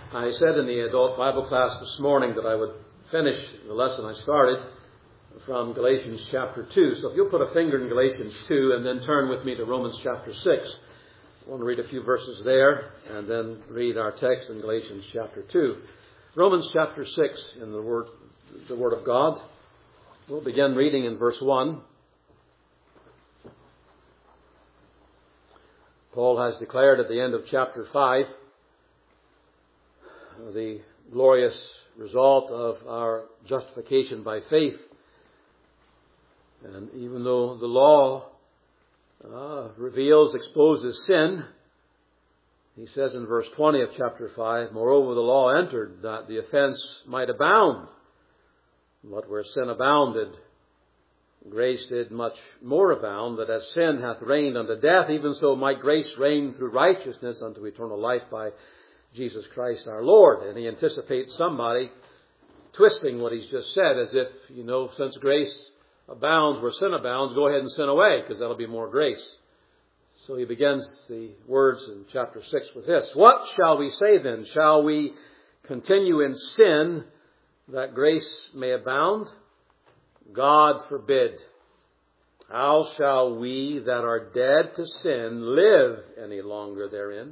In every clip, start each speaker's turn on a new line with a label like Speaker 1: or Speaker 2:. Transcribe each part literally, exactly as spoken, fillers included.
Speaker 1: I said in the adult Bible class this morning that I would finish the lesson I started from Galatians chapter two. So if you'll put a finger in Galatians two and then turn with me to Romans chapter six. I want to read a few verses there and then read our text in Galatians chapter two. Romans chapter six in the Word, the Word of God. We'll begin reading in verse one. Paul has declared at the end of chapter five the glorious result of our justification by faith. And even though the law uh, reveals, exposes sin, he says in verse twenty of chapter five, moreover the law entered that the offense might abound. But where sin abounded, grace did much more abound, that as sin hath reigned unto death, even so might grace reign through righteousness unto eternal life by Jesus Christ our Lord. And he anticipates somebody twisting what he's just said as if, you know, since grace abounds where sin abounds, go ahead and sin away because that'll be more grace. So he begins the words in chapter six with this. What shall we say then? Shall we continue in sin that grace may abound? God forbid. How shall we that are dead to sin live any longer therein?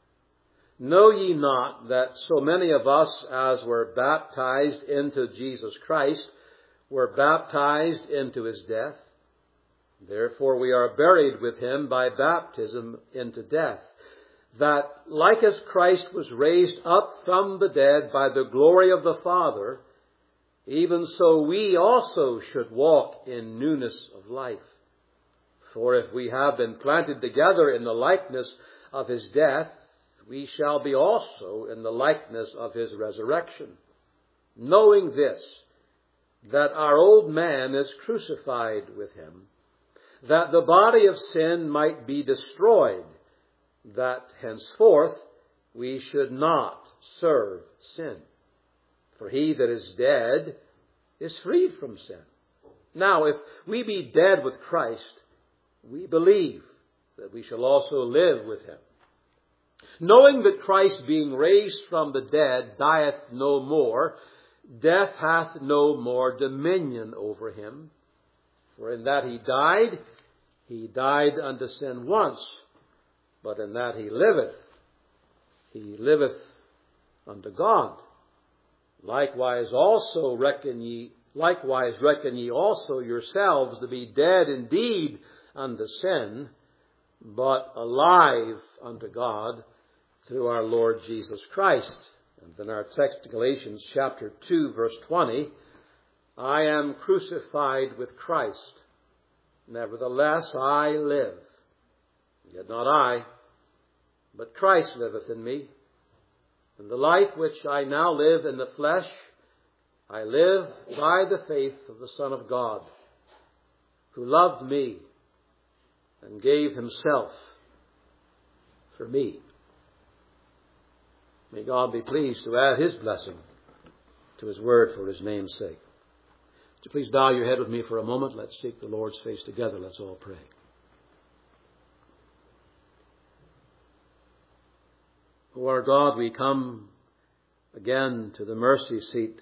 Speaker 1: Know ye not that so many of us as were baptized into Jesus Christ were baptized into his death? Therefore we are buried with him by baptism into death, that like as Christ was raised up from the dead by the glory of the Father, even so we also should walk in newness of life. For if we have been planted together in the likeness of his death, we shall be also in the likeness of his resurrection. Knowing this, that our old man is crucified with him, that the body of sin might be destroyed, that henceforth we should not serve sin. For he that is dead is freed from sin. Now, if we be dead with Christ, we believe that we shall also live with him. Knowing that Christ being raised from the dead dieth no more, death hath no more dominion over him. For in that he died, he died unto sin once, but in that he liveth, he liveth unto God. Likewise also reckon ye, likewise reckon ye also yourselves to be dead indeed unto sin, but alive unto God through our Lord Jesus Christ. And then our text, Galatians chapter two, verse twenty, I am crucified with Christ. Nevertheless I live. Yet not I, but Christ liveth in me. And the life which I now live in the flesh, I live by the faith of the Son of God, who loved me and gave himself for me. May God be pleased to add his blessing to his word for his name's sake. Would you please bow your head with me for a moment? Let's seek the Lord's face together. Let's all pray. O our God, we come again to the mercy seat.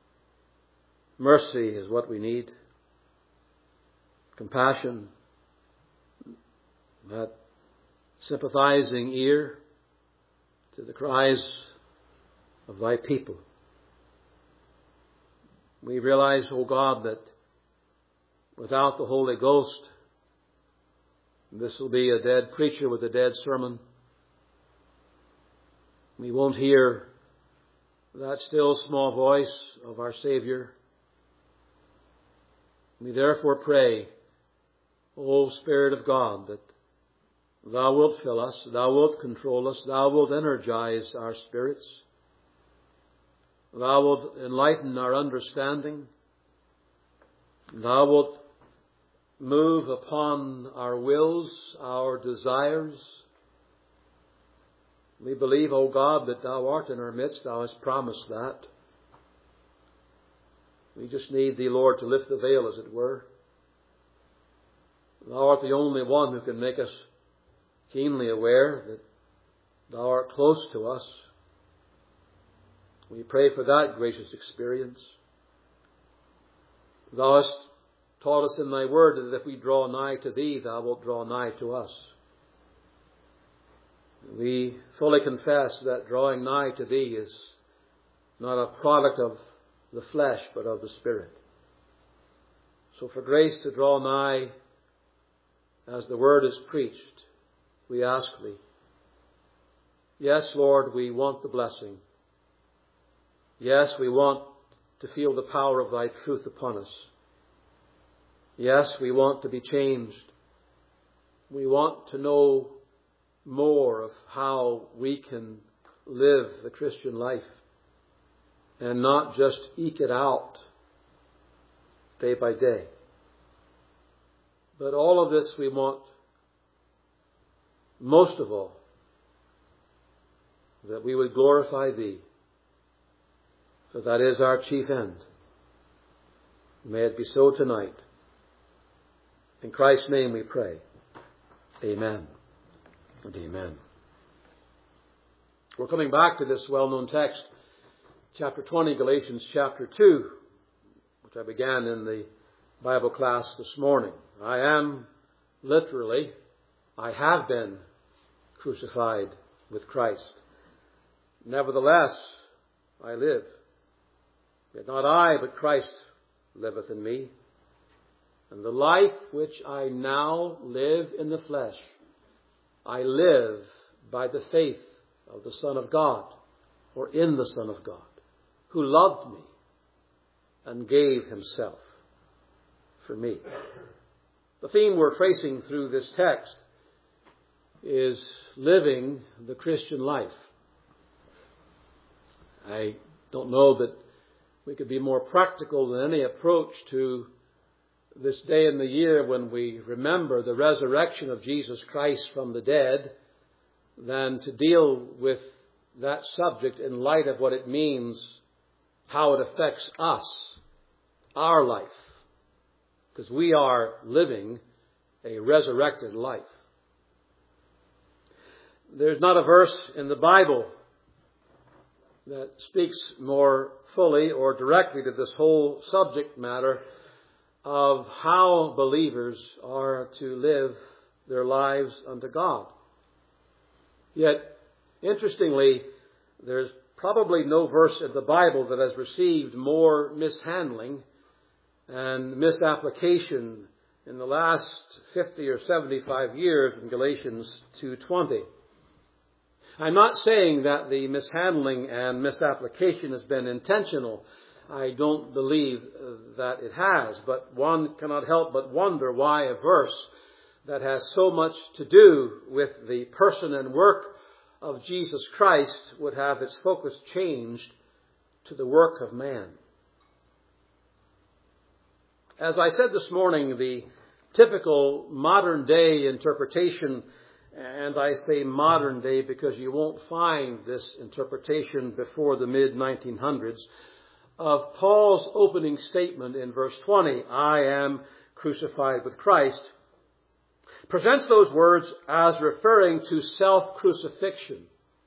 Speaker 1: Mercy is what we need. Compassion, that sympathizing ear to the cries of thy people. We realize, O God, that without the Holy Ghost, this will be a dead preacher with a dead sermon. We won't hear that still small voice of our Savior. We therefore pray, O Spirit of God, that thou wilt fill us, thou wilt control us, thou wilt energize our spirits, thou wilt enlighten our understanding, thou wilt move upon our wills, our desires. We believe, O God, that thou art in our midst. Thou hast promised that. We just need thee, Lord, to lift the veil, as it were. Thou art the only one who can make us keenly aware that thou art close to us. We pray for that gracious experience. Thou hast taught us in thy word that if we draw nigh to thee, thou wilt draw nigh to us. We fully confess that drawing nigh to thee is not a product of the flesh, but of the Spirit. So for grace to draw nigh as the word is preached, we ask thee. Yes, Lord, we want the blessing. Yes, we want to feel the power of thy truth upon us. Yes, we want to be changed. We want to know more of how we can live the Christian life and not just eke it out day by day. But all of this we want, most of all, that we would glorify thee. For that is our chief end. May it be so tonight. In Christ's name we pray. Amen and amen. We're coming back to this well-known text, chapter twenty, Galatians chapter two, which I began in the Bible class this morning. I am literally, I have been crucified with Christ. Nevertheless, I live. Yet not I, but Christ liveth in me. And the life which I now live in the flesh, I live by the faith of the Son of God, or in the Son of God, who loved me and gave himself for me. The theme we're tracing through this text is living the Christian life. I don't know that we could be more practical than any approach to this day in the year when we remember the resurrection of Jesus Christ from the dead than to deal with that subject in light of what it means, how it affects us, our life. Because we are living a resurrected life. There's not a verse in the Bible that speaks more fully or directly to this whole subject matter of how believers are to live their lives unto God. Yet, interestingly, there's probably no verse in the Bible that has received more mishandling and misapplication in the last fifty or seventy-five years than Galatians two twenty. I'm not saying that the mishandling and misapplication has been intentional. I don't believe that it has, but one cannot help but wonder why a verse that has so much to do with the person and work of Jesus Christ would have its focus changed to the work of man. As I said this morning, the typical modern day interpretation, and I say modern day because you won't find this interpretation before the mid nineteen hundreds, of Paul's opening statement in verse twenty, I am crucified with Christ, presents those words as referring to self-crucifixion.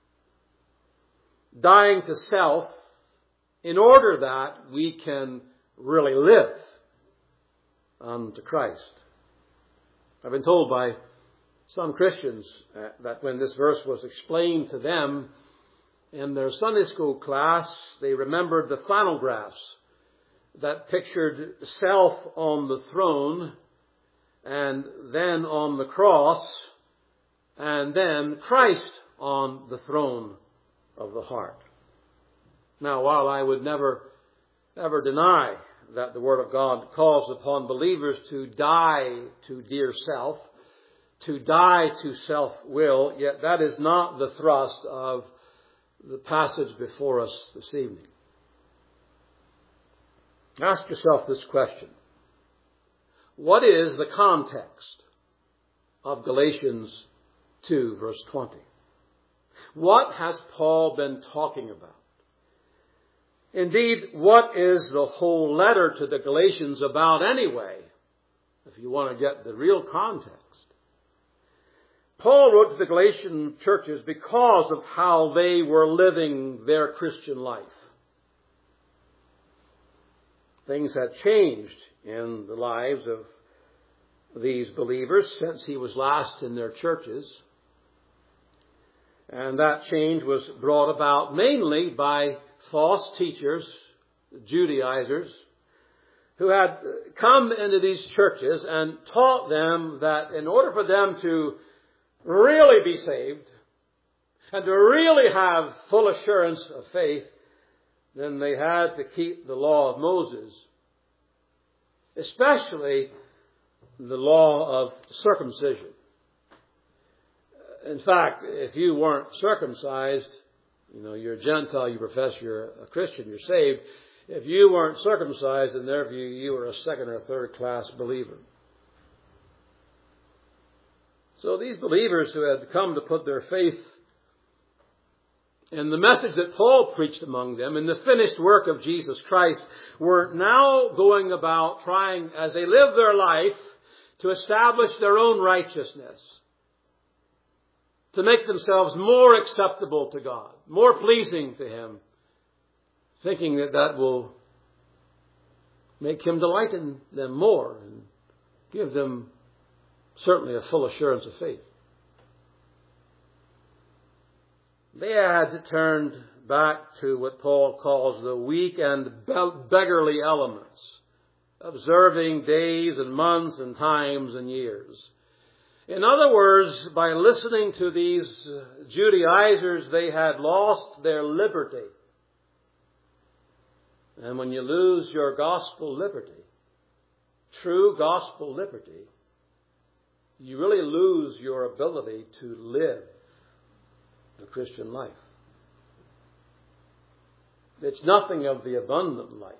Speaker 1: Dying to self in order that we can really live unto Christ. I've been told by some Christians uh, that when this verse was explained to them in their Sunday school class, they remembered the flannel graphs that pictured self on the throne and then on the cross and then Christ on the throne of the heart. Now, while I would never, ever deny that the Word of God calls upon believers to die to dear self, to die to self-will, yet that is not the thrust of the passage before us this evening. Ask yourself this question. What is the context of Galatians two, verse twenty? What has Paul been talking about? Indeed, what is the whole letter to the Galatians about anyway, if you want to get the real context? Paul wrote to the Galatian churches because of how they were living their Christian life. things had changed in the lives of these believers since he was last in their churches. And that change was brought about mainly by false teachers, Judaizers, who had come into these churches and taught them that in order for them to really be saved and to really have full assurance of faith, then they had to keep the law of Moses, especially the law of circumcision. In fact, if you weren't circumcised, you know, you're a Gentile, you profess you're a Christian, you're saved. If you weren't circumcised, in their view, you were a second or third class believer. So these believers who had come to put their faith in the message that Paul preached among them, in the finished work of Jesus Christ, were now going about trying, as they lived their life, to establish their own righteousness, to make themselves more acceptable to God, more pleasing to Him, thinking that that will make Him delight in them more and give them certainly a full assurance of faith. They had turned back to what Paul calls the weak and beggarly elements, observing days and months and times and years. In other words, by listening to these Judaizers, they had lost their liberty. And when you lose your gospel liberty, true gospel liberty, you really lose your ability to live the Christian life. It's nothing of the abundant life,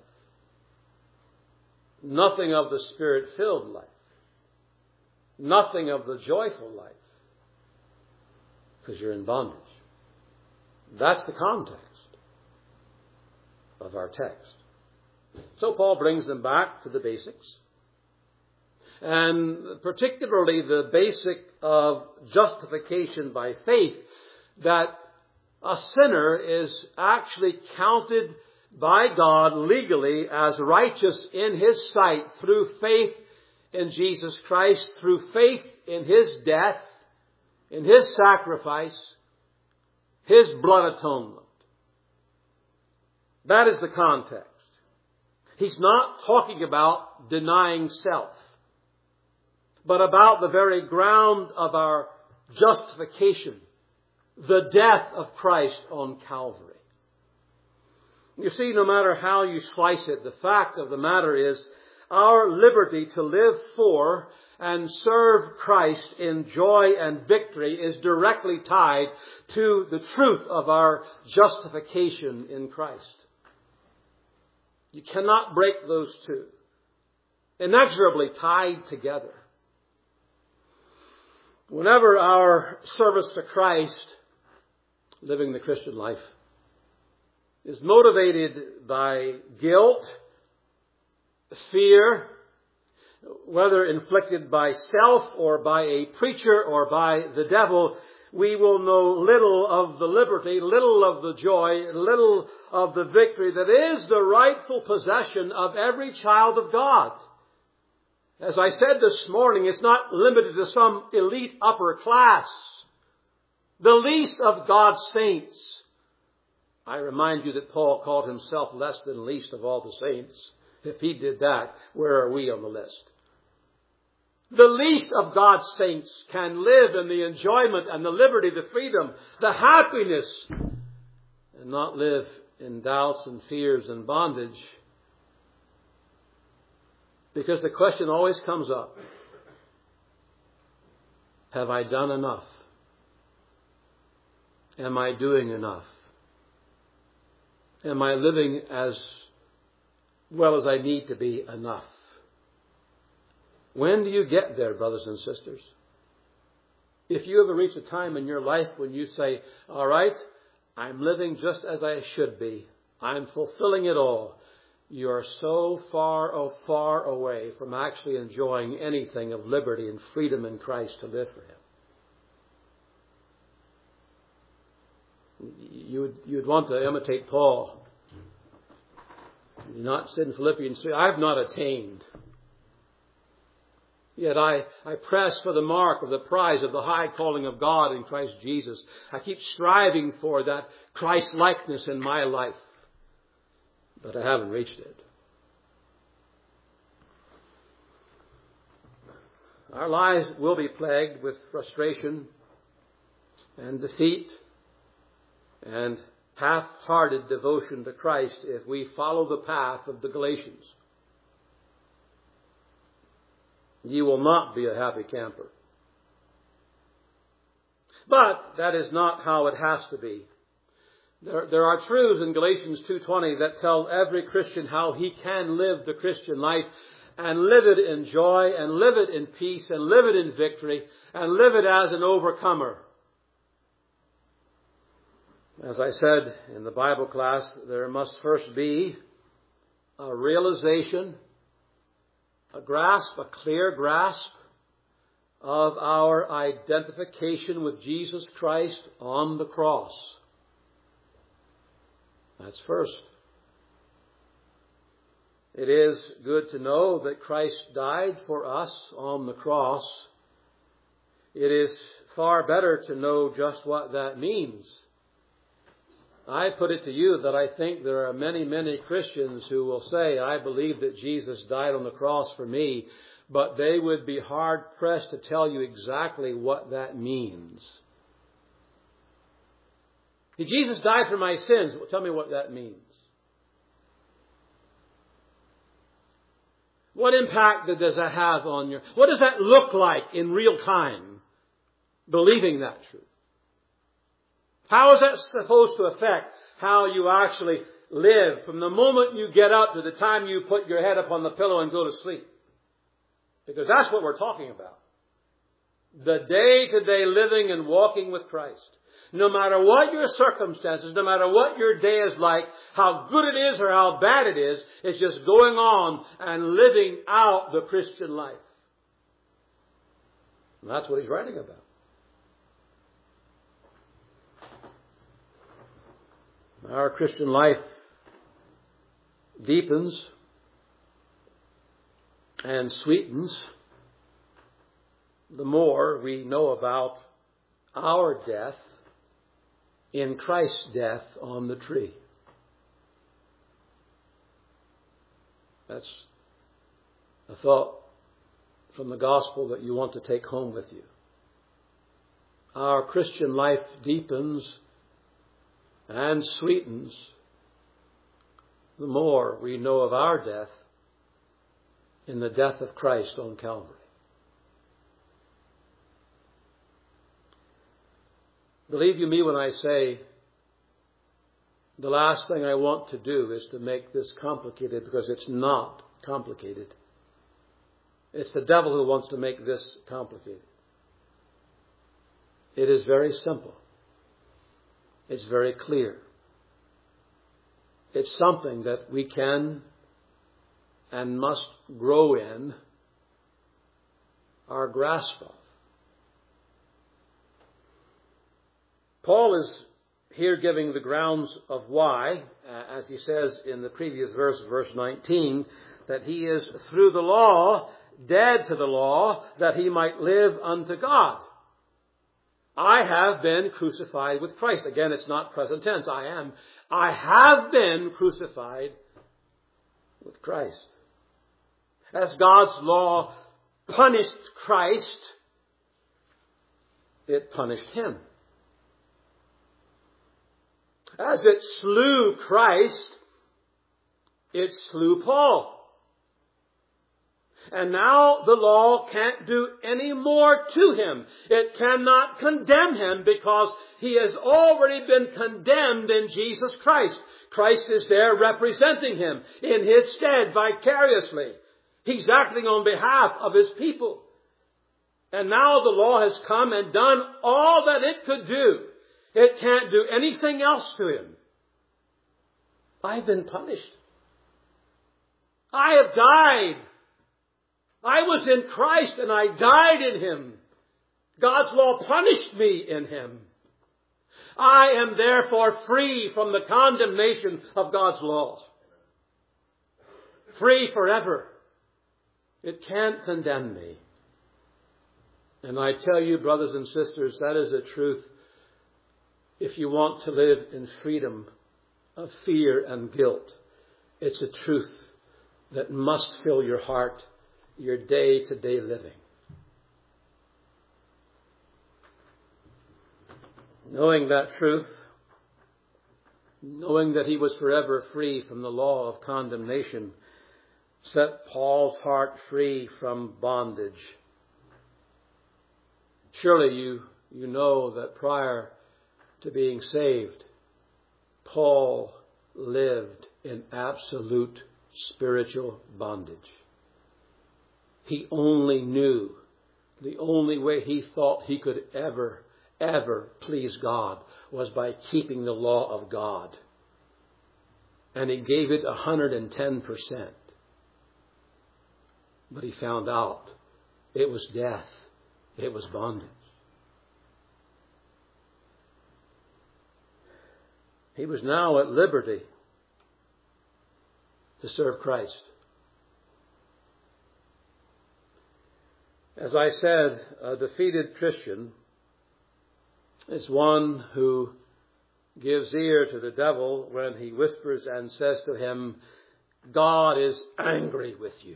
Speaker 1: nothing of the Spirit-filled life, nothing of the joyful life, because you're in bondage. That's the context of our text. So Paul brings them back to the basics, and particularly the basic of justification by faith, that a sinner is actually counted by God legally as righteous in His sight through faith in Jesus Christ, through faith in His death, in His sacrifice, His blood atonement. That is the context. He's not talking about denying self, but about the very ground of our justification, the death of Christ on Calvary. You see, no matter how you slice it, the fact of the matter is our liberty to live for and serve Christ in joy and victory is directly tied to the truth of our justification in Christ. You cannot break those two. Inexorably tied together. Whenever our service to Christ, living the Christian life, is motivated by guilt, fear, whether inflicted by self or by a preacher or by the devil, we will know little of the liberty, little of the joy, little of the victory that is the rightful possession of every child of God. As I said this morning, it's not limited to some elite upper class. The least of God's saints. I remind you that Paul called himself less than least of all the saints. If he did that, where are we on the list? The least of God's saints can live in the enjoyment and the liberty, the freedom, the happiness, and not live in doubts and fears and bondage. Because the question always comes up, have I done enough? Am I doing enough? Am I living as well as I need to be enough? When do you get there, brothers and sisters? If you ever reach a time in your life when you say, all right, I'm living just as I should be. I'm fulfilling it all. You are so far, oh, far away from actually enjoying anything of liberty and freedom in Christ to live for Him. You would, you would want to imitate Paul. You not said in Philippians three, I have not attained. Yet I, I press for the mark of the prize of the high calling of God in Christ Jesus. I keep striving for that Christ-likeness in my life. But I haven't reached it. Our lives will be plagued with frustration and defeat and half-hearted devotion to Christ if we follow the path of the Galatians. You will not be a happy camper. But that is not how it has to be. There, there are truths in Galatians two twenty that tell every Christian how he can live the Christian life and live it in joy and live it in peace and live it in victory and live it as an overcomer. As I said in the Bible class, there must first be a realization, a grasp, a clear grasp of our identification with Jesus Christ on the cross. That's first. It is good to know that Christ died for us on the cross. It is far better to know just what that means. I put it to you that I think there are many, many Christians who will say, I believe that Jesus died on the cross for me, but they would be hard-pressed to tell you exactly what that means. Did Jesus die for my sins? Well, tell me what that means. What impact does that have on your... What does that look like in real time, believing that truth? How is that supposed to affect how you actually live from the moment you get up to the time you put your head up on the pillow and go to sleep? Because that's what we're talking about. The day-to-day living and walking with Christ. No matter what your circumstances, no matter what your day is like, how good it is or how bad it is, it's just going on and living out the Christian life. And that's what he's writing about. Our Christian life deepens and sweetens the more we know about our death in Christ's death on the tree. That's a thought from the gospel that you want to take home with you. Our Christian life deepens and sweetens the more we know of our death in the death of Christ on Calvary. Believe you me when I say the last thing I want to do is to make this complicated, because it's not complicated. It's the devil who wants to make this complicated. It is very simple. It's very clear. It's something that we can and must grow in our grasp of. Paul is here giving the grounds of why, uh, as he says in the previous verse, verse nineteen, that he is through the law, dead to the law, that he might live unto God. I have been crucified with Christ. Again, it's not present tense. I am. I have been crucified with Christ. As God's law punished Christ, it punished him. As it slew Christ, it slew Paul. And now the law can't do any more to him. It cannot condemn him because he has already been condemned in Jesus Christ. Christ is there representing him in his stead vicariously. He's acting on behalf of his people. And now the law has come and done all that it could do. It can't do anything else to him. I've been punished. I have died. I was in Christ and I died in him. God's law punished me in him. I am therefore free from the condemnation of God's law. free forever. It can't condemn me. And I tell you, brothers and sisters, that is a truth if you want to live in freedom of fear and guilt. It's a truth that must fill your heart, your day-to-day living. Knowing that truth, knowing that he was forever free from the law of condemnation, set Paul's heart free from bondage. Surely you, you know that prior to being saved, Paul lived in absolute spiritual bondage. He only knew, the only way he thought he could ever, ever please God was by keeping the law of God. And he gave it one hundred ten percent. But he found out it was death. It was bondage. He was now at liberty to serve Christ. As I said, a defeated Christian is one who gives ear to the devil when he whispers and says to him, God is angry with you.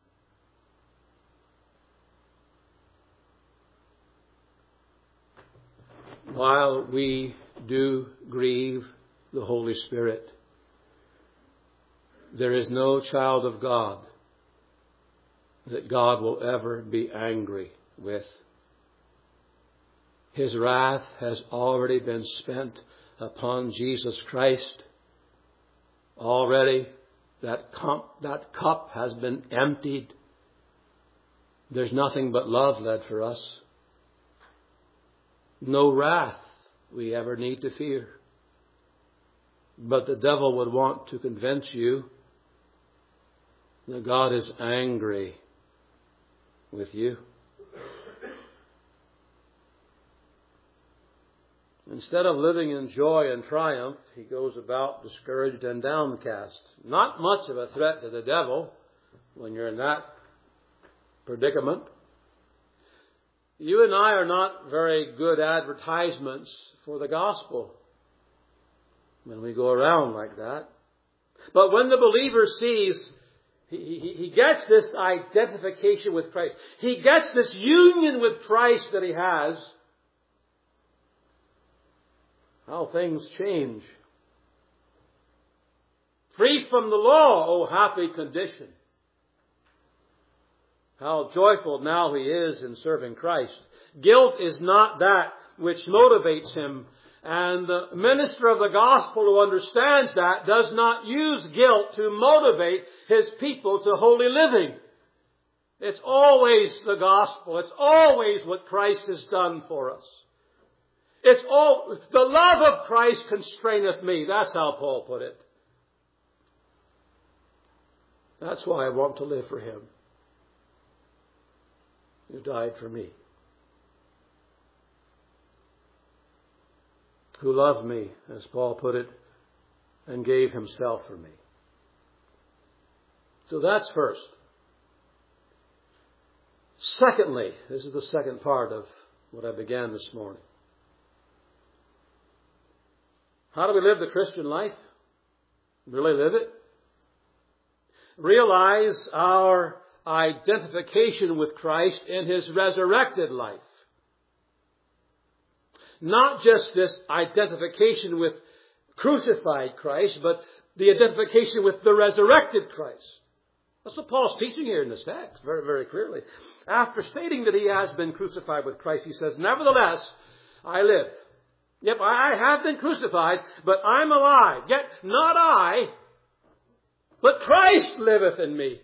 Speaker 1: While we do grieve the Holy Spirit, there is no child of God that God will ever be angry with. His wrath has already been spent upon Jesus Christ. Already that cup, that cup has been emptied. There's nothing but love left for us. No wrath we ever need to fear. But the devil would want to convince you that God is angry with you. Instead of living in joy and triumph, he goes about discouraged and downcast. Not much of a threat to the devil when you're in that predicament. You and I are not very good advertisements for the gospel when we go around like that. But when the believer sees, he, he, he gets this identification with Christ. He gets this union with Christ that he has. How things change. Free from the law, oh happy condition. How joyful now he is in serving Christ. Guilt is not that which motivates him. And the minister of the gospel who understands that does not use guilt to motivate his people to holy living. It's always the gospel. It's always what Christ has done for us. It's all, the love of Christ constraineth me. That's how Paul put it. That's why I want to live for him, who died for me, who loved me, as Paul put it, and gave himself for me. So that's first. Secondly, this is the second part of what I began this morning. How do we live the Christian life? Really live it? Realize our identification with Christ in his resurrected life. Not just this identification with crucified Christ, but the identification with the resurrected Christ. That's what Paul's teaching here in this text, very, very clearly. After stating that he has been crucified with Christ, he says, nevertheless, I live. Yep, I have been crucified, but I'm alive. Yet not I, but Christ liveth in me.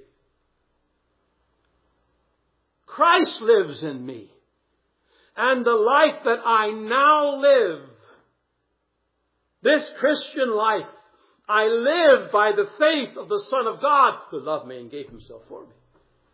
Speaker 1: Christ lives in me. And the life that I now live, this Christian life, I live by the faith of the Son of God who loved me and gave himself for me.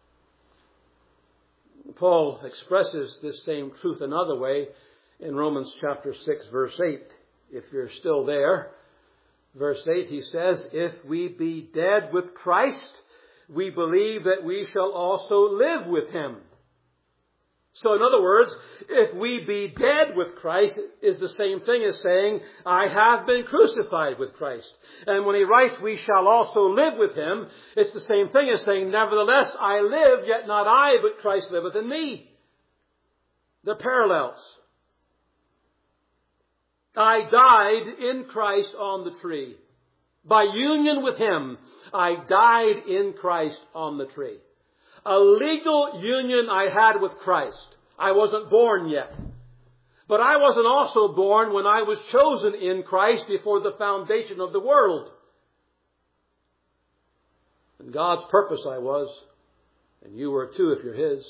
Speaker 1: Paul expresses this same truth another way in Romans chapter six, verse eight. If you're still there, verse eight, he says, if we be dead with Christ, we believe that we shall also live with Him. So in other words, if we be dead with Christ, is the same thing as saying, I have been crucified with Christ. And when he writes, we shall also live with Him, it's the same thing as saying, nevertheless I live, yet not I, but Christ liveth in me. They're parallels. I died in Christ on the tree. By union with Him, I died in Christ on the tree. A legal union I had with Christ. I wasn't born yet. But I wasn't also born when I was chosen in Christ before the foundation of the world. In God's purpose I was, and you were too if you're His.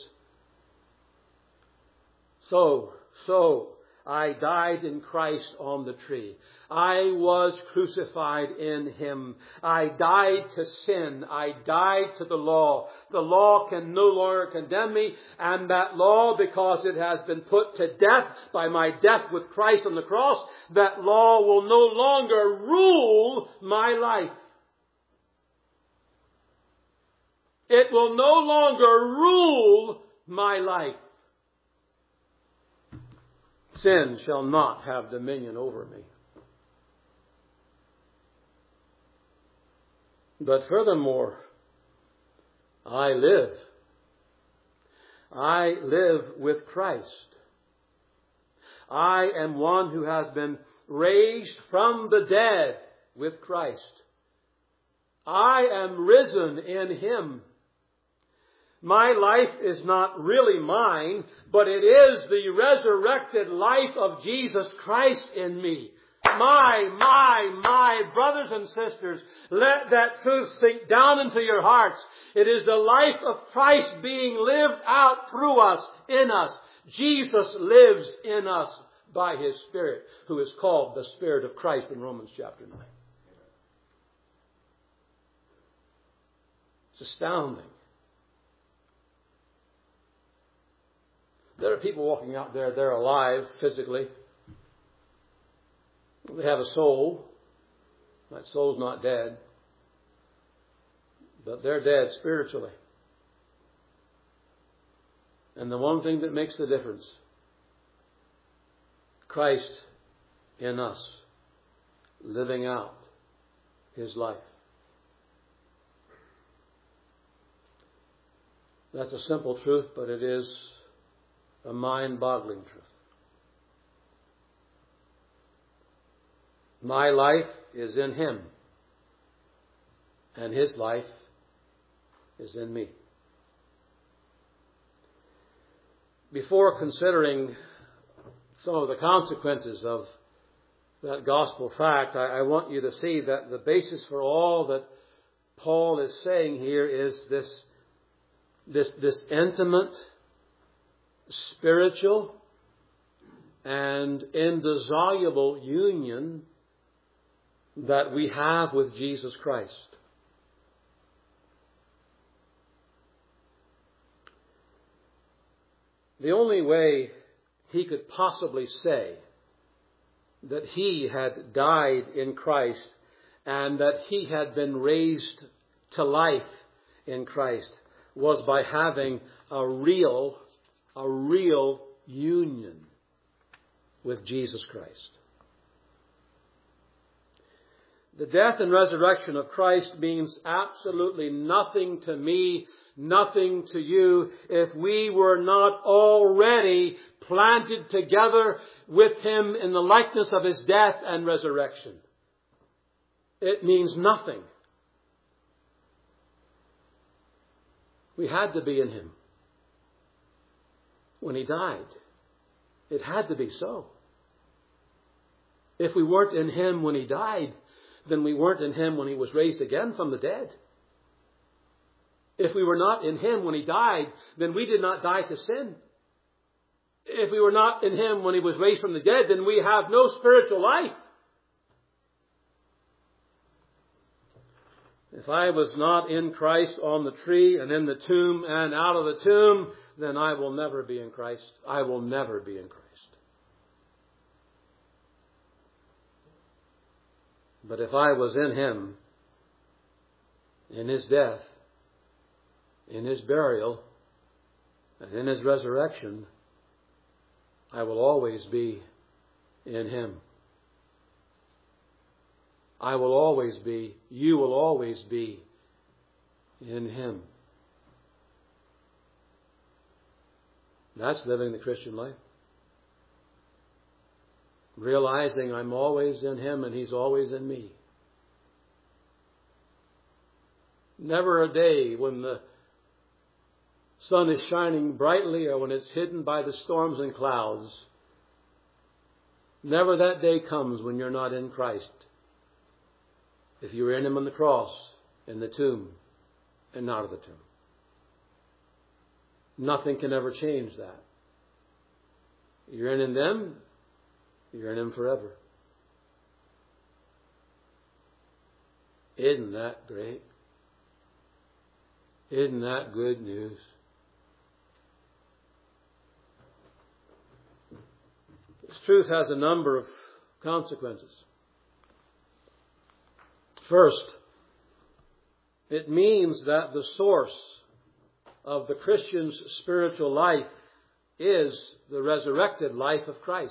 Speaker 1: So, so, I died in Christ on the tree. I was crucified in Him. I died to sin. I died to the law. The law can no longer condemn me. And that law, because it has been put to death by my death with Christ on the cross, that law will no longer rule my life. It will no longer rule my life. Sin shall not have dominion over me. But furthermore, I live. I live with Christ. I am one who has been raised from the dead with Christ. I am risen in Him. My life is not really mine, but it is the resurrected life of Jesus Christ in me. My, my, my brothers and sisters, let that truth sink down into your hearts. It is the life of Christ being lived out through us, in us. Jesus lives in us by His Spirit, who is called the Spirit of Christ in Romans chapter nine. It's astounding. There are people walking out there, they're alive physically. They have a soul. That soul's not dead. But they're dead spiritually. And the one thing that makes the difference, Christ in us, living out His life. That's a simple truth, but it is a mind-boggling truth. My life is in Him, and His life is in me. Before considering some of the consequences of that gospel fact, I, I want you to see that the basis for all that Paul is saying here is this, this, this intimate, spiritual, and indissoluble union that we have with Jesus Christ. The only way he could possibly say that he had died in Christ and that he had been raised to life in Christ was by having a real, a real union with Jesus Christ. The death and resurrection of Christ means absolutely nothing to me, nothing to you, if we were not already planted together with Him in the likeness of His death and resurrection. It means nothing. We had to be in Him when He died. It had to be so. If we weren't in Him when He died, then we weren't in Him when He was raised again from the dead. If we were not in Him when He died, then we did not die to sin. If we were not in Him when He was raised from the dead, then we have no spiritual life. If I was not in Christ on the tree and in the tomb and out of the tomb, then I will never be in Christ. I will never be in Christ. But if I was in Him, in His death in His burial, and in His resurrection, I will always be in Him. I will always be, you will always be in Him. That's living the Christian life. Realizing I'm always in Him and He's always in me. Never a day when the sun is shining brightly or when it's hidden by the storms and clouds. Never that day comes when you're not in Christ. If you're in Him on the cross, in the tomb, and out of the tomb. Nothing can ever change that. You're in them, you're in Him forever. Isn't that great? Isn't that good news? This truth has a number of consequences. First, it means that the source of the Christian's spiritual life is the resurrected life of Christ.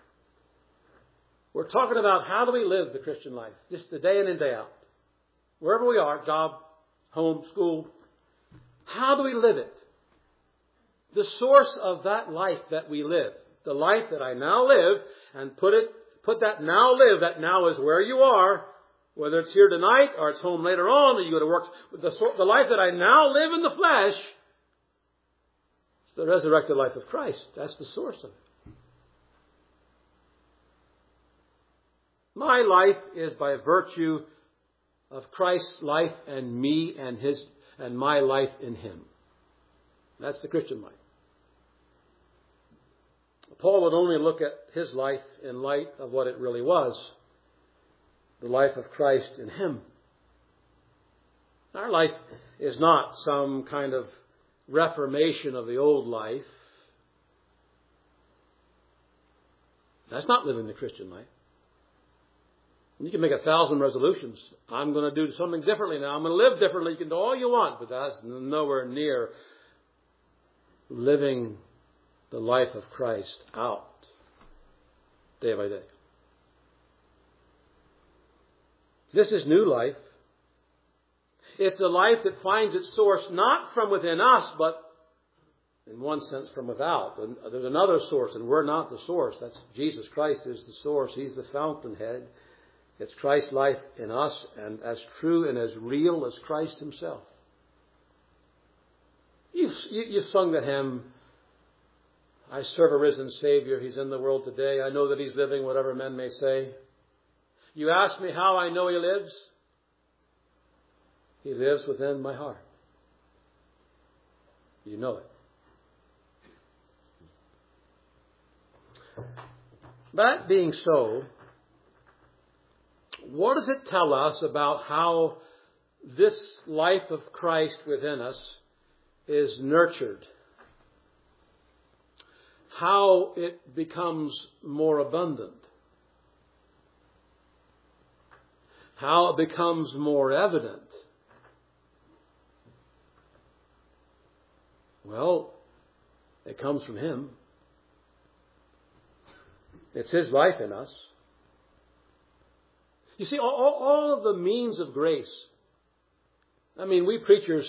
Speaker 1: We're talking about how do we live the Christian life, just the day in and day out. Wherever we are, job, home, school, how do we live it? The source of that life that we live, the life that I now live, and put it, put that now live, that now is where you are, whether it's here tonight or it's home later on or you go to work, the, the life that I now live in the flesh, it's the resurrected life of Christ. That's the source of it. My life is by virtue of Christ's life and me and His and my life in Him. That's the Christian life. Paul would only look at his life in light of what it really was. The life of Christ in Him. Our life is not some kind of reformation of the old life. That's not living the Christian life. You can make a thousand resolutions. I'm going to do something differently now. I'm going to live differently. You can do all you want, but that's nowhere near living the life of Christ out day by day. This is new life. It's a life that finds its source not from within us, but in one sense from without. And there's another source, and we're not the source. That's Jesus Christ is the source. He's the fountainhead. It's Christ's life in us, and as true and as real as Christ Himself. You've, you, you've sung the hymn, I serve a risen Savior. He's in the world today. I know that He's living, whatever men may say. You ask me how I know He lives? He lives within my heart. You know it. That being so, what does it tell us about how this life of Christ within us is nurtured? How it becomes more abundant? How it becomes more evident? Well, it comes from Him. It's His life in us. You see, all, all of the means of grace. I mean, we preachers,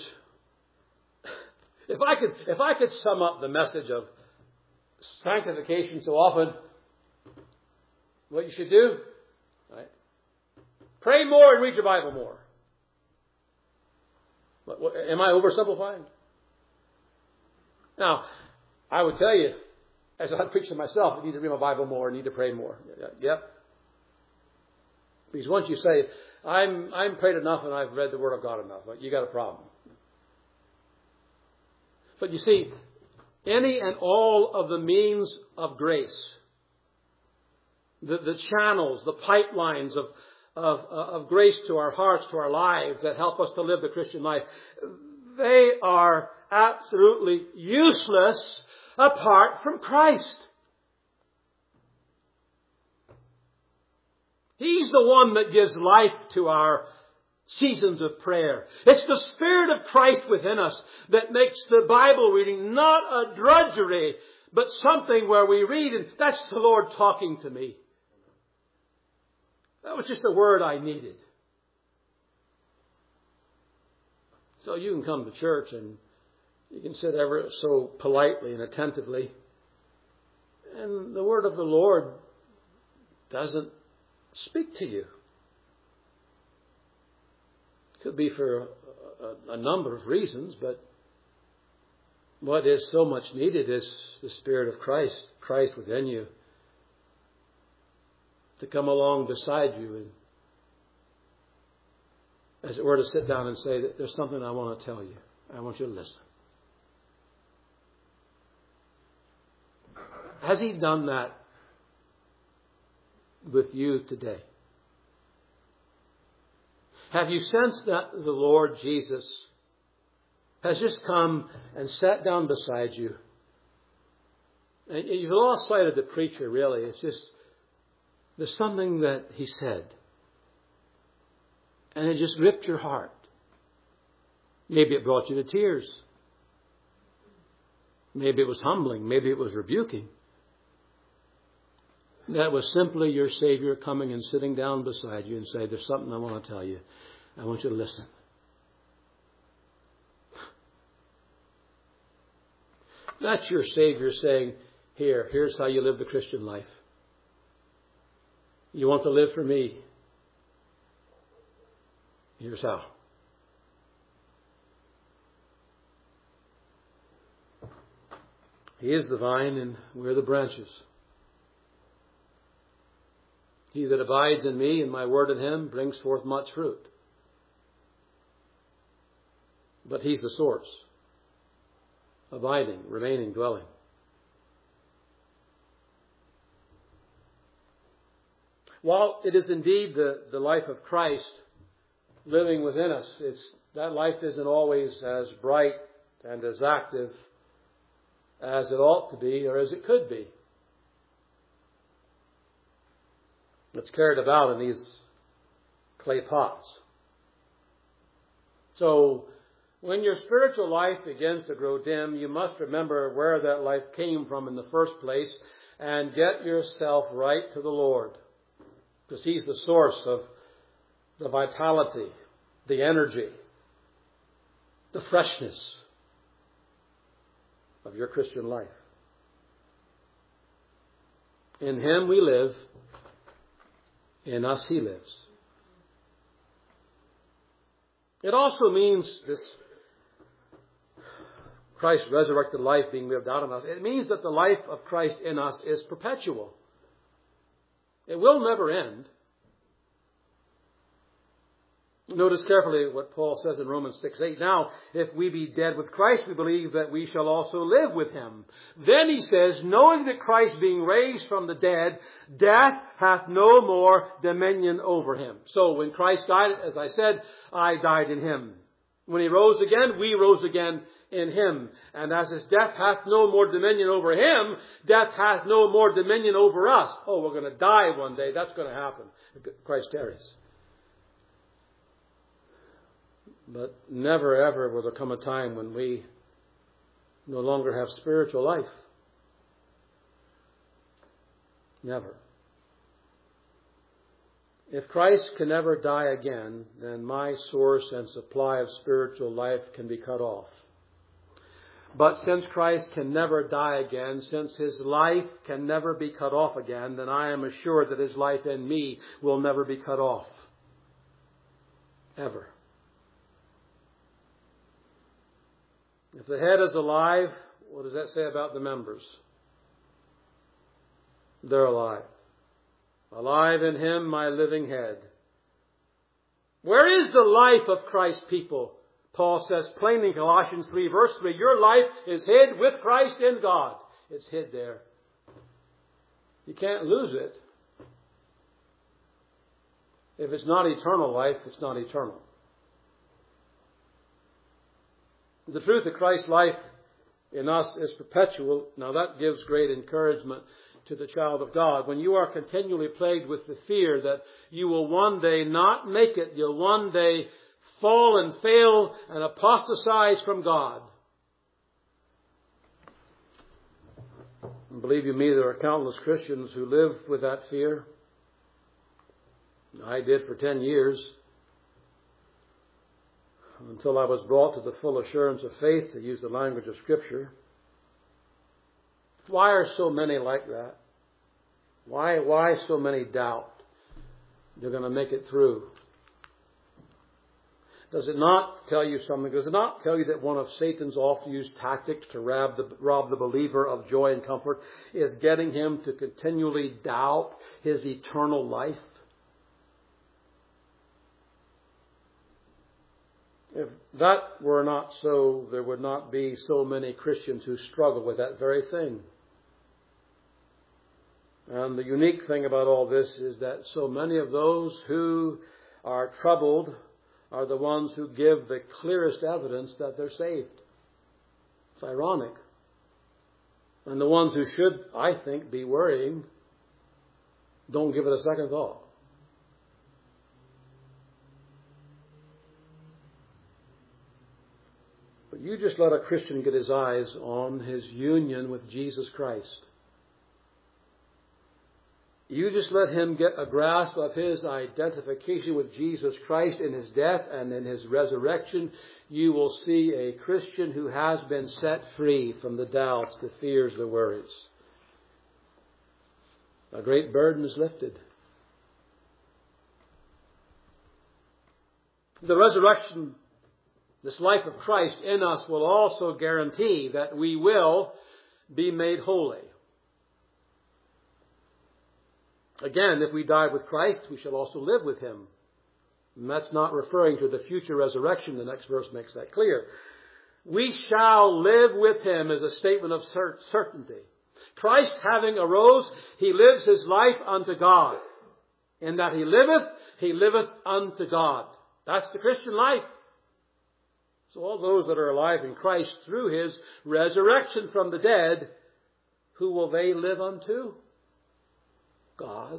Speaker 1: if I could, if I could sum up the message of sanctification so often, what you should do, right? Pray more and read your Bible more. What, what, am I oversimplifying? Now, I would tell you, as I preach to myself, I need to read my Bible more, I need to pray more. Yep. Because once you say, I'm I'm prayed enough and I've read the Word of God enough, you got a problem. But you see, any and all of the means of grace, the, the channels, the pipelines of, of, of grace to our hearts, to our lives that help us to live the Christian life, they are absolutely useless apart from Christ. He's the one that gives life to our seasons of prayer. It's the Spirit of Christ within us that makes the Bible reading not a drudgery, but something where we read and that's the Lord talking to me. That was just a word I needed. So you can come to church and you can sit ever so politely and attentively. And the word of the Lord doesn't speak to you. Could be for a, a, a number of reasons, but what is so much needed is the Spirit of Christ, Christ within you, to come along beside you and, as it were, to sit down and say, that there's something I want to tell you. I want you to listen. Has He done that with you today? Have you sensed that the Lord Jesus has just come and sat down beside you? And you've lost sight of the preacher, really. It's just, there's something that he said. And it just ripped your heart. Maybe it brought you to tears. Maybe it was humbling. Maybe it was rebuking. That was simply your Savior coming and sitting down beside you and say, there's something I want to tell you. I want you to listen. That's your Savior saying, here, here's how you live the Christian life. You want to live for me? Here's how. He is the vine and we're the branches. He that abides in me and my word in him brings forth much fruit. But He's the source. Abiding, remaining, dwelling. While it is indeed the, the life of Christ living within us, it's, that life isn't always as bright and as active as it ought to be or as it could be. It's carried about in these clay pots. So, when your spiritual life begins to grow dim, you must remember where that life came from in the first place and get yourself right to the Lord. Because He's the source of the vitality, the energy, the freshness of your Christian life. In Him we live. In us He lives. It also means this Christ's resurrected life being lived out in us. It means that the life of Christ in us is perpetual. It will never end. Notice carefully what Paul says in Romans six eight. Now, if we be dead with Christ, we believe that we shall also live with Him. Then he says, knowing that Christ being raised from the dead, death hath no more dominion over Him. So when Christ died, as I said, I died in Him. When He rose again, we rose again in Him. And as His death hath no more dominion over Him, death hath no more dominion over us. Oh, we're going to die one day. That's going to happen. Christ tarries. But never ever will there come a time when we no longer have spiritual life. Never. If Christ can never die again, then my source and supply of spiritual life can be cut off. But since Christ can never die again, since His life can never be cut off again, then I am assured that His life in me will never be cut off. Ever. If the head is alive, what does that say about the members? They're alive. Alive in Him, my living head. Where is the life of Christ's people? Paul says plainly in Colossians three verse three, your life is hid with Christ in God. It's hid there. You can't lose it. If it's not eternal life, it's not eternal. The truth of Christ's life in us is perpetual. Now that gives great encouragement to the child of God. When you are continually plagued with the fear that you will one day not make it, you'll one day fall and fail and apostatize from God. And believe you me, there are countless Christians who live with that fear. I did for ten years, until I was brought to the full assurance of faith, to use the language of Scripture. Why are so many like that? Why, why so many doubt they're going to make it through? Does it not tell you something? Does it not tell you that one of Satan's oft-used tactics to rob the, rob the believer of joy and comfort is getting him to continually doubt his eternal life? If that were not so, there would not be so many Christians who struggle with that very thing. And the unique thing about all this is that so many of those who are troubled are the ones who give the clearest evidence that they're saved. It's ironic. And the ones who should, I think, be worrying don't give it a second thought. But you just let a Christian get his eyes on his union with Jesus Christ. You just let him get a grasp of his identification with Jesus Christ in his death and in his resurrection. You will see a Christian who has been set free from the doubts, the fears, the worries. A great burden is lifted. The resurrection, this life of Christ in us, will also guarantee that we will be made holy. Again, if we die with Christ, we shall also live with Him. And that's not referring to the future resurrection. The next verse makes that clear. We shall live with Him is a statement of certainty. Christ having arose, He lives His life unto God. In that He liveth, He liveth unto God. That's the Christian life. So all those that are alive in Christ through His resurrection from the dead, who will they live unto? God.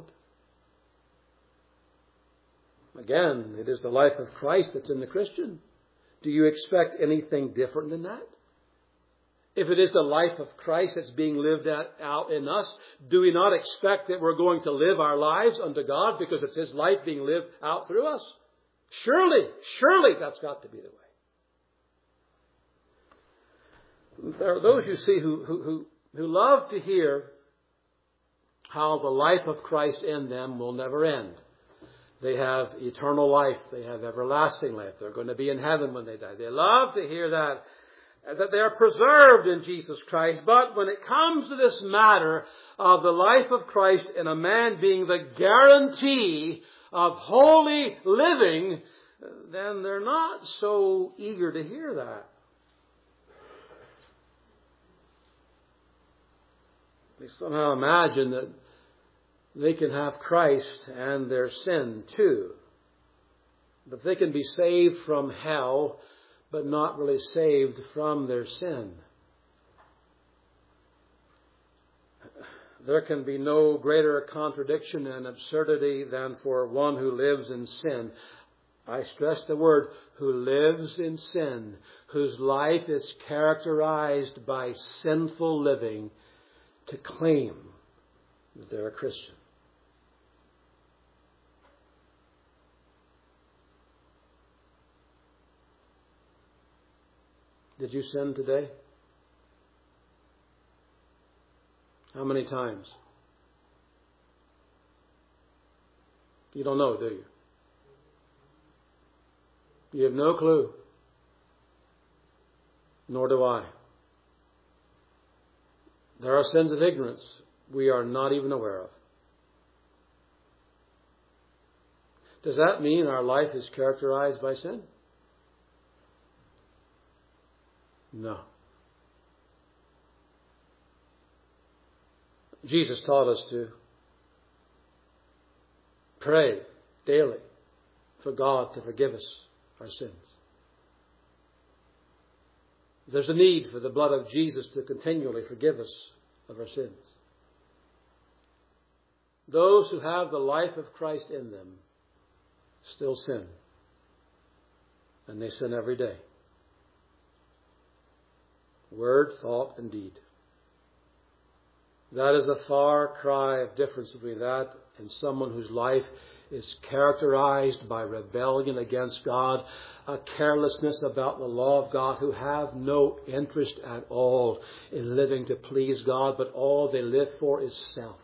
Speaker 1: Again, it is the life of Christ that's in the Christian. Do you expect anything different than that? If it is the life of Christ that's being lived out in us, do we not expect that we're going to live our lives unto God because it's His life being lived out through us? Surely, surely that's got to be the way. There are those you see who, who, who, who love to hear how the life of Christ in them will never end. They have eternal life. They have everlasting life. They're going to be in heaven when they die. They love to hear that, that they are preserved in Jesus Christ. But when it comes to this matter of the life of Christ in a man being the guarantee of holy living, then they're not so eager to hear that. They somehow imagine that they can have Christ and their sin too. But they can be saved from hell, but not really saved from their sin. There can be no greater contradiction and absurdity than for one who lives in sin. I stress the word, who lives in sin, whose life is characterized by sinful living, to claim that they're a Christian. Did you sin today? How many times? You don't know, do you? You have no clue. Nor do I. There are sins of ignorance we are not even aware of. Does that mean our life is characterized by sin? No. Jesus taught us to pray daily for God to forgive us our sins. There's a need for the blood of Jesus to continually forgive us of our sins. Those who have the life of Christ in them still sin. And they sin every day. Word, thought, and deed. That is a far cry of difference between that and someone whose life is characterized by rebellion against God, a carelessness about the law of God, who have no interest at all in living to please God, but all they live for is self.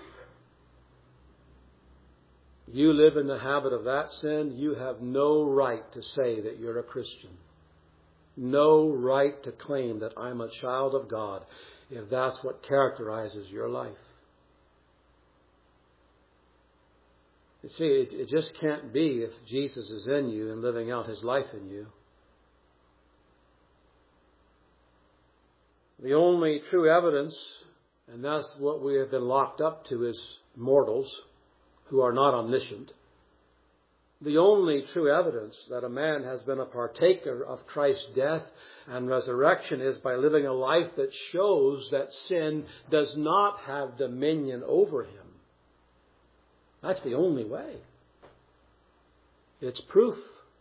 Speaker 1: You live in the habit of that sin, you have no right to say that you're a Christian. No right to claim that I'm a child of God if that's what characterizes your life. You see, it, it just can't be if Jesus is in you and living out His life in you. The only true evidence, and that's what we have been locked up to as mortals who are not omniscient. The only true evidence that a man has been a partaker of Christ's death and resurrection is by living a life that shows that sin does not have dominion over him. That's the only way. It's proof.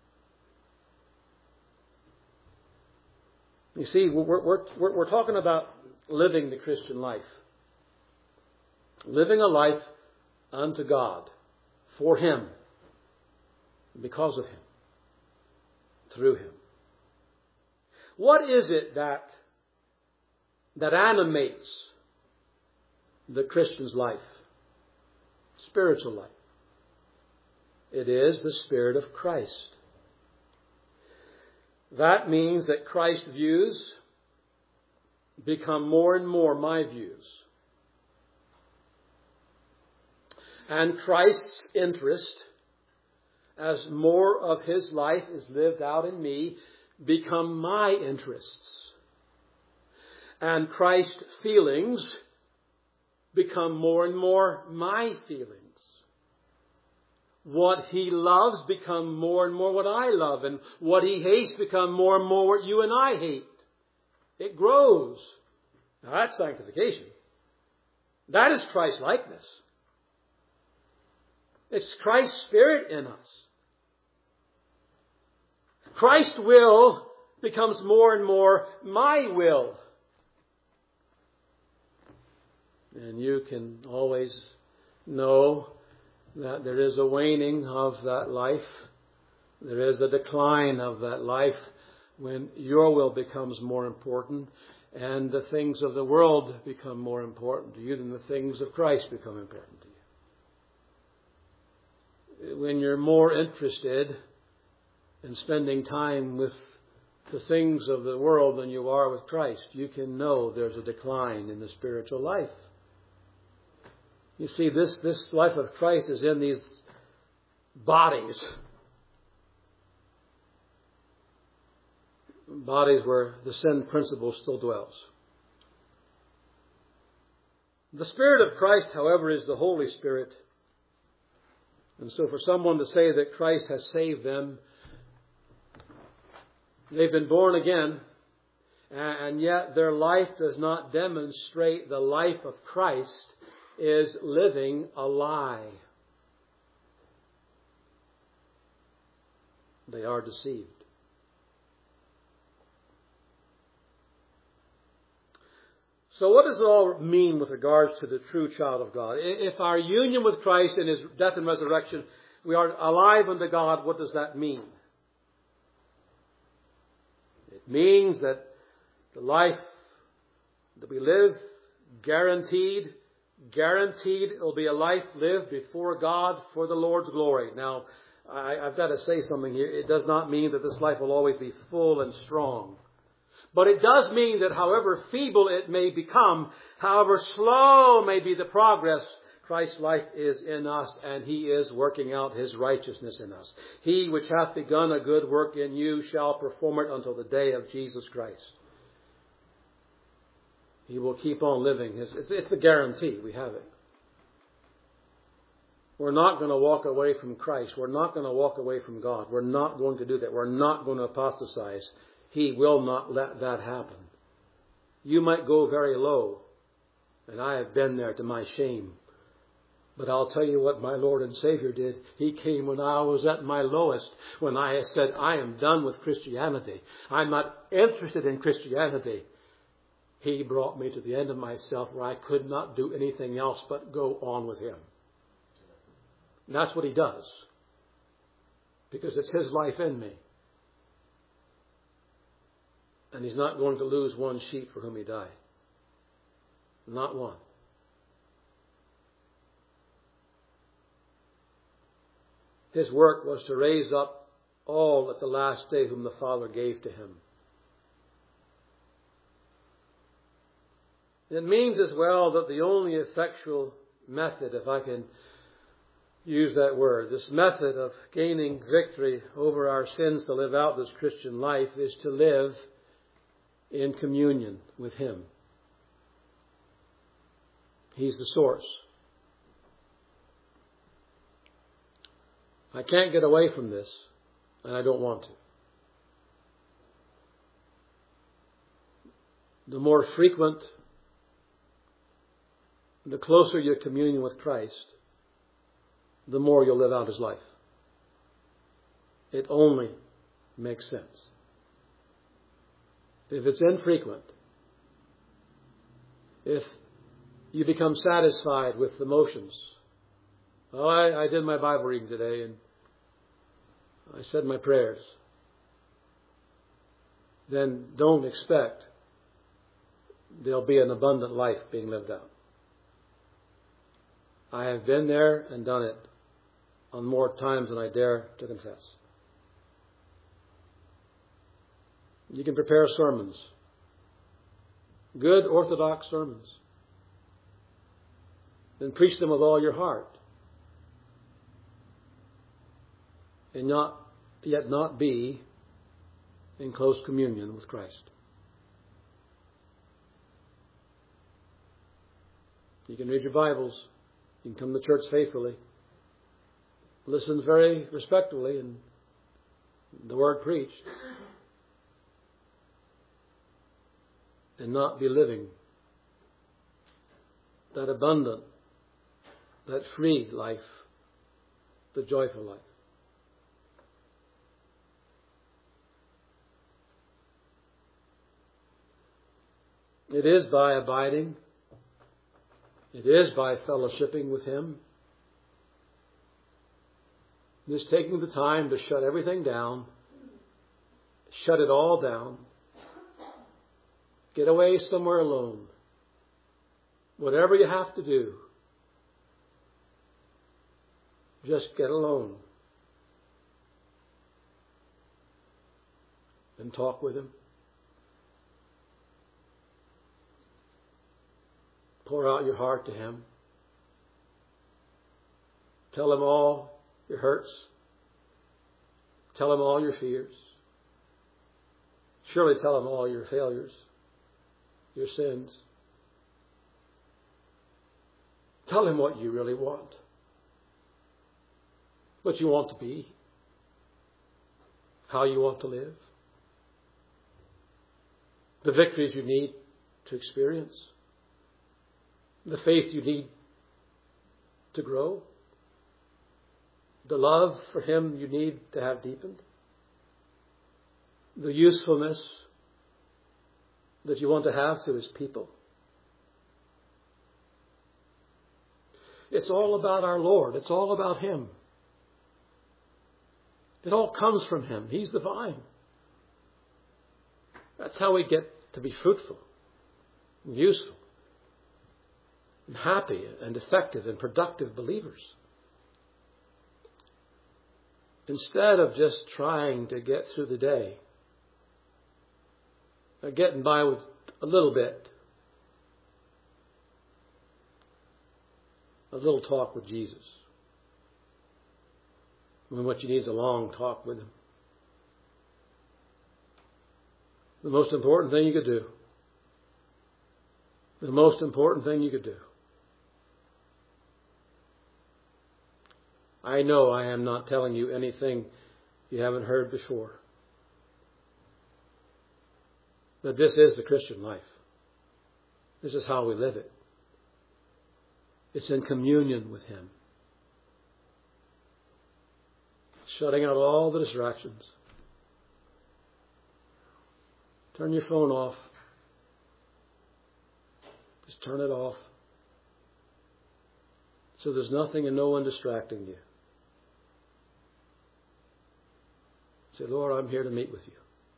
Speaker 1: You see, we're, we're, we're, we're talking about living the Christian life. Living a life unto God, for Him, because of Him, through Him. What is it that, that animates the Christian's life? Spiritual life. It is the Spirit of Christ. That means that Christ's views become more and more my views. And Christ's interest, as more of His life is lived out in me, become my interests. And Christ's feelings become more and more my feelings. What He loves become more and more what I love, and what He hates become more and more what you and I hate. It grows. Now that's sanctification. That is Christ's likeness. It's Christ's Spirit in us. Christ's will becomes more and more my will. And you can always know that there is a waning of that life. There is a decline of that life when your will becomes more important and the things of the world become more important to you than the things of Christ become important to you. When you're more interested in spending time with the things of the world than you are with Christ, you can know there's a decline in the spiritual life. You see, this, this life of Christ is in these bodies. Bodies where the sin principle still dwells. The Spirit of Christ, however, is the Holy Spirit. And so for someone to say that Christ has saved them, they've been born again, and yet their life does not demonstrate the life of Christ, is living a lie. They are deceived. So what does it all mean with regards to the true child of God? If our union with Christ in His death and resurrection, we are alive unto God, what does that mean? It means that the life that we live, guaranteed, guaranteed it will be a life lived before God for the Lord's glory. Now, I, I've got to say something here. It does not mean that this life will always be full and strong. But it does mean that however feeble it may become, however slow may be the progress, Christ's life is in us, and He is working out His righteousness in us. He which hath begun a good work in you shall perform it until the day of Jesus Christ. He will keep on living. His, it's, it's the guarantee. We have it. We're not going to walk away from Christ. We're not going to walk away from God. We're not going to do that. We're not going to apostatize. He will not let that happen. You might go very low, and I have been there to my shame. But I'll tell you what my Lord and Savior did. He came when I was at my lowest, when I said, I am done with Christianity. I'm not interested in Christianity. He brought me to the end of myself where I could not do anything else but go on with Him. And that's what He does. Because it's His life in me. And He's not going to lose one sheep for whom He died. Not one. His work was to raise up all at the last day whom the Father gave to Him. It means as well that the only effectual method, if I can use that word, this method of gaining victory over our sins to live out this Christian life is to live in communion with Him. He's the source. I can't get away from this, and I don't want to. The more frequent, the closer your communion with Christ, the more you'll live out His life. It only makes sense. If it's infrequent, if you become satisfied with the motions, oh, I, I did my Bible reading today and I said my prayers, then don't expect there'll be an abundant life being lived out. I have been there and done it on more times than I dare to confess. You can prepare sermons, good orthodox sermons, then preach them with all your heart, and not yet not be in close communion with Christ. You can read your Bibles. You can come to church faithfully. Listen very respectfully and the word preached. And not be living that abundant, that free life, the joyful life. It is by abiding. It is by fellowshipping with Him. Just taking the time to shut everything down, shut it all down, get away somewhere alone. Whatever you have to do, just get alone and talk with Him. Pour out your heart to Him. Tell Him all your hurts. Tell Him all your fears. Surely tell Him all your failures, your sins. Tell Him what you really want. What you want to be. How you want to live. The victories you need to experience. The faith you need to grow. The love for Him you need to have deepened. The usefulness that you want to have to His people. It's all about our Lord. It's all about Him. It all comes from Him. He's the vine. That's how we get to be fruitful and useful and happy and effective and productive believers. Instead of just trying to get through the day, or getting by with a little bit, a little talk with Jesus. When what you need is a long talk with Him. The most important thing you could do. The most important thing you could do. I know I am not telling you anything you haven't heard before. But this is the Christian life. This is how we live it. It's in communion with Him. Shutting out all the distractions. Turn your phone off. Just turn it off. So there's nothing and no one distracting you. Say, Lord, I'm here to meet with you.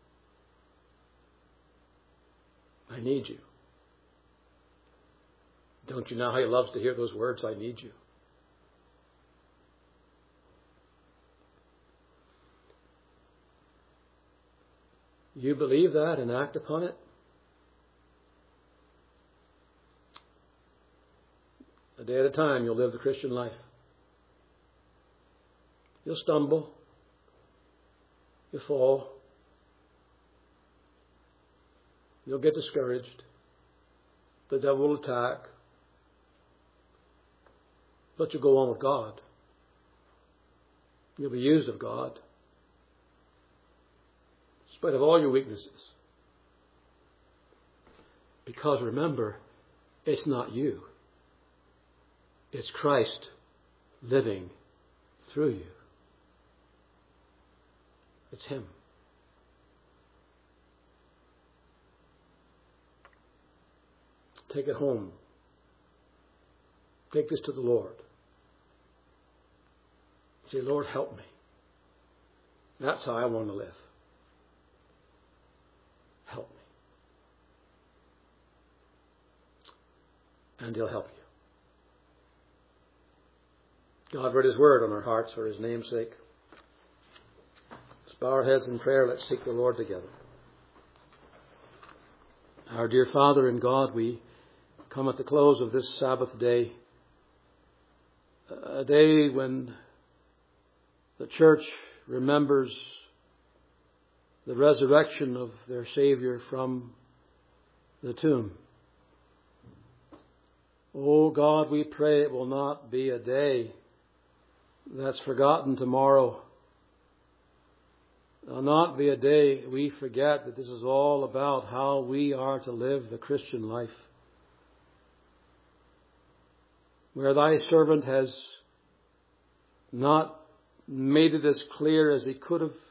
Speaker 1: I need you. Don't you know how He loves to hear those words, I need you? You believe that and act upon it? A day at a time, you'll live the Christian life. You'll stumble. You'll fall. You'll get discouraged. The devil will attack. But you'll go on with God. You'll be used of God. In spite of all your weaknesses. Because remember, it's not you. It's Christ living through you. It's Him. Take it home. Take this to the Lord. Say, Lord, help me. That's how I want to live. Help me. And He'll help you. God read His word on our hearts for His name's sake. Let's bow our heads in prayer. Let's seek the Lord together. Our dear Father in God, we come at the close of this Sabbath day, a day when the church remembers the resurrection of their Savior from the tomb. Oh God, we pray it will not be a day that's forgotten tomorrow. It will not be a day we forget that this is all about how we are to live the Christian life. Where Thy servant has not made it as clear as he could have,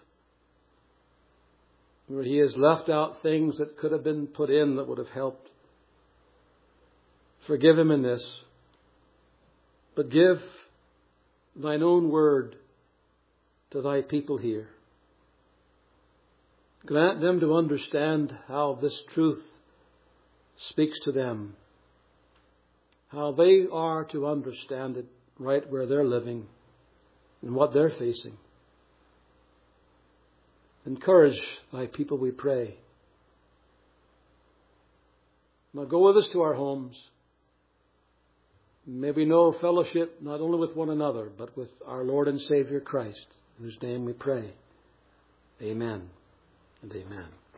Speaker 1: where he has left out things that could have been put in that would have helped. Forgive him in this, but give Thine own word to Thy people here. Grant them to understand how this truth speaks to them, how they are to understand it right where they're living and what they're facing. Encourage Thy people, we pray. Now go with us to our homes. May we know fellowship not only with one another, but with our Lord and Savior Christ, in whose name we pray. Amen and amen.